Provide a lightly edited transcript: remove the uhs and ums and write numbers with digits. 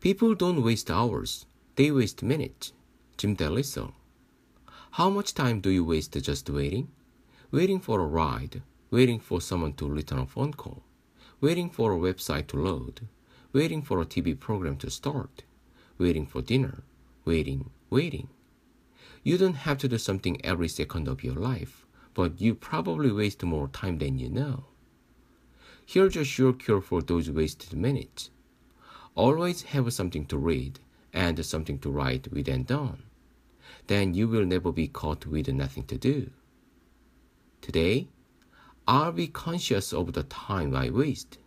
People don't waste hours, they waste minutes. Jim Delisle. How much time do you waste just waiting? Waiting for a ride, waiting for someone to return a phone call, waiting for a website to load, waiting for a TV program to start, waiting for dinner, waiting. You don't have to do something every second of your life, but you probably waste more time than you know. Here's a sure cure for those wasted minutes. Always have something to read and something to write with and done. Then you will never be caught with nothing to do. Today, I'll be conscious of the time I waste.